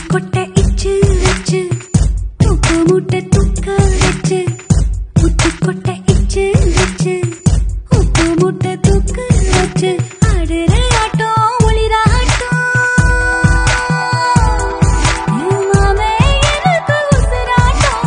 கொட்ட இச்சு வச்சு தூக்கு மூட்டை தூக்க வச்சு முத்து கொட்ட இச்சு வச்சு உப்பு மூட்டை தூக்க வச்சு ஆடுற ஆட்டம் ஒளிராட்டம் மாமே எனக்கு உசுராட்டம்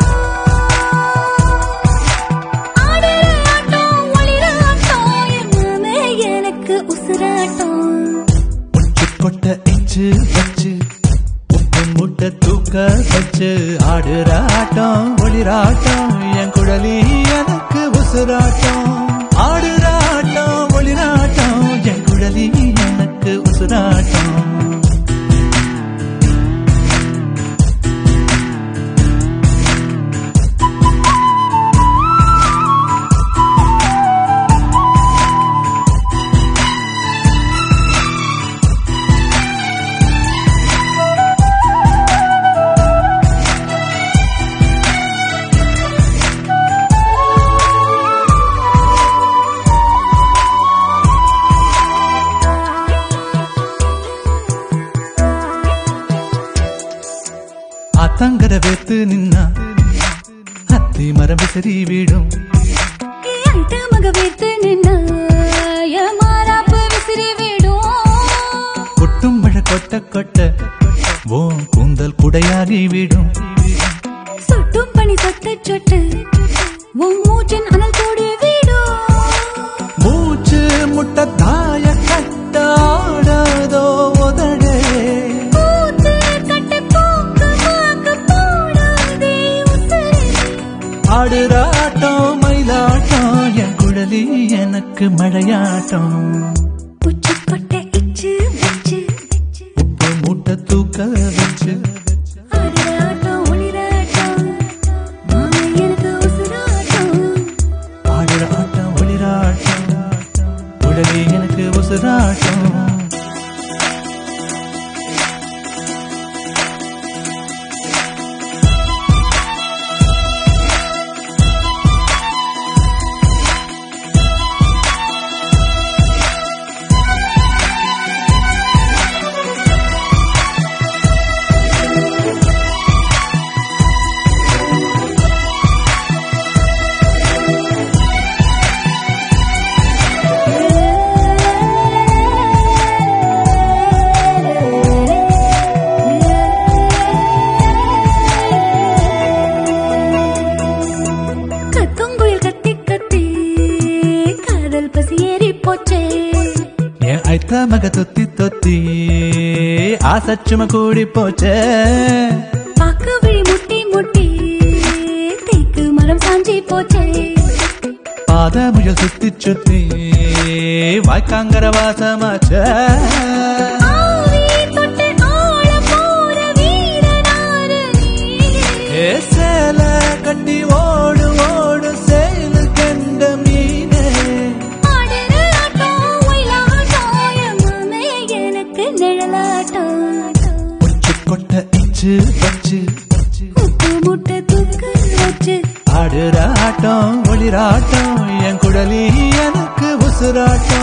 ஆடுற ஆட்டம் ஒளிராட்டம் மாமே எனக்கு உசுராட்டம் கொட்ட இச்சு வச்சு உப்பு முட்டை தூக்க வச்சு ஆடுற ஆட்டம் ஒளிராட்டம் என் குழலி எனக்கு உசுராட்டம் ஆடுற ஆட்டம் ஒளிராட்டம் என் குழலி எனக்கு உசுராட்டம் ஆத்தங்கர வேத்து நின்னா அத்தி மரம் விசிறி வீடும் அந்த மக வேத்து நின்னா மாறாப்பு விசிறி வீடும் கொட்டும் மழை கொட்ட கொட்ட ஓ கூந்தல் குடையாகி விடும் சொட்டும் பனி சொட்ட சொட்டு உன் மூச்சின் அனல் கூடி வீடும் மூச்சு முட்ட தாய கட்டாடதோ உதடே ஆடுறாட்டம் மயிலாட்டம் என் குழலி எனக்கு மழையாட்டம் உச்சி கொட்ட இச்சு வச்சு உப்பு மூட்டை தூக்க வச்சு ஆடுறாட்டம் ஒளிராட்டம் மாமே எனக்கு உசுராட்டம் ஆடுற ஆட்டம் ஒளிராட்டம் குழலி எனக்கு உசுராட்டம் ஐத்த மக தொத்தி தொத்தி ஆசச்சும கூடி போச்சே பாக்கு விழி முட்டி முட்டி தேக்கு மரம் சாஞ்சி போச்சே பாத முயல் சுத்தி சுத்தி வாய்க்காங்கர வாசமாச்சே சேல கட்டி ஓடு ஓடு சேலு கண்ட மீனே உச்சி கொட்ட இச்சு வச்சு உப்பு முட்டை தூக்க வச்சு ஆடுற ஆட்டம் ஒளிராட்டம் என் குழலி எனக்கு உசுராட்டம்